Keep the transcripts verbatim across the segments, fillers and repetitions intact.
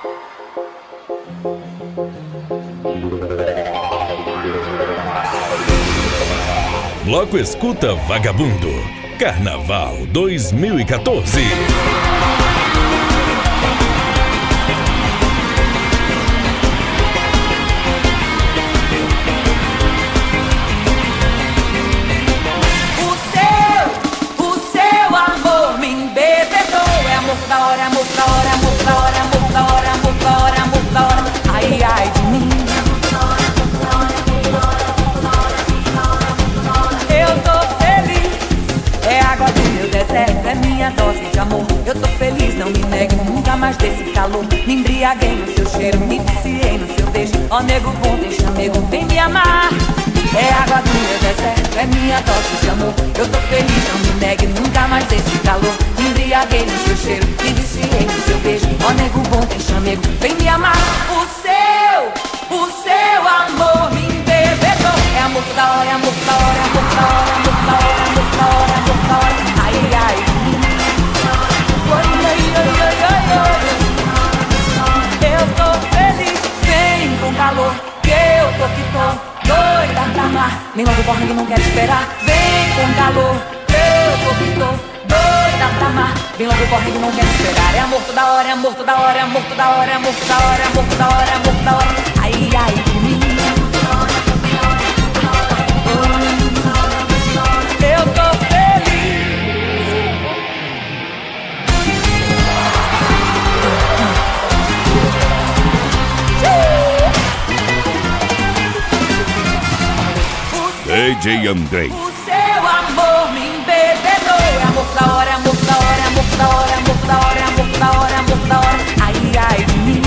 Bloco Escuta Vagabundo, Carnaval dois mil e quatorze. Amor da hora, amor da hora, amor da hora, amor da hora, amor da hora, amor da hora. Ai, ai de mim. Eu tô feliz, é água do meu deserto, é minha dose de amor. Eu tô feliz, não me negue nunca mais desse calor. Me embriaguei no seu cheiro, me viciei no seu beijo. Ó nego bom, tem chamego, vem me amar. É água do meu deserto, é minha dose de amor. Eu tô feliz, não me negue nunca mais desse calor. Me embriaguei no seu cheiro, me viciei no seu beijo. Ó nego bom, tem chamego, vem me amar. O seu, o seu amor me embebedou. É amor toda hora, é amor toda hora, é amor toda hora, amor toda hora, amor toda hora, amor toda hora. Ai, ai, oi, oi, oi, oi, oi, oi. Eu tô feliz, vem com calor, que eu tô que tô doida pra amar, nem logo correndo, não quero esperar. Vem com calor, eu tô que tô doida pra amar, vem logo correndo, não quero esperar. É amor toda hora, é amor toda hora, é amor toda hora, é amor toda hora, é amor toda hora, é amor toda hora. Ai, ai de mim. Eu tô feliz. D J Andrei. O seu amor me embebedou. É amor da hora, é amor da hora, é amor da hora, é amor da hora, é amor da hora, é amor da hora. Ai, ai de mim.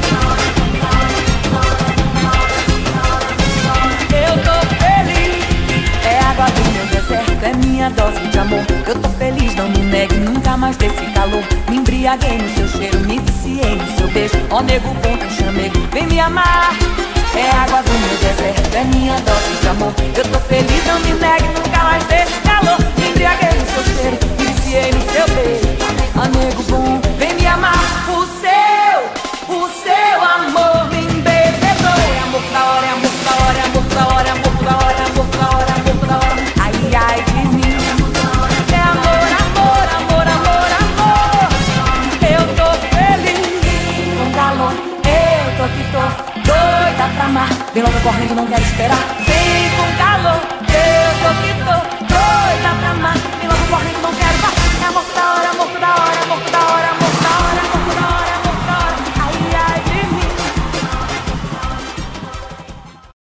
Eu tô feliz, é água do meu deserto, é minha dose de amor. Eu tô feliz, não me negue nunca mais desse calor. Me embriaguei no seu cheiro, me viciei no seu beijo. Ó nego bom, tem chamego, vem me amar. É água do meu deserto, é minha dose de amor. Eu tô feliz, não me negue nunca mais desse calor. Me embriaguei no seu cheiro, me viciei no seu beijo. Ó nego bom, vem me amar. O seu, o seu amor me embebedou. É amor da hora, é amor da hora, é amor da hora, é amor da hora, é amor da hora, é amor da hora. Ai, ai de mim. É amor, amor, amor, amor, amor. Eu tô feliz, com calor, eu tô que tô doida pra amar, vem logo correndo, não quero esperar.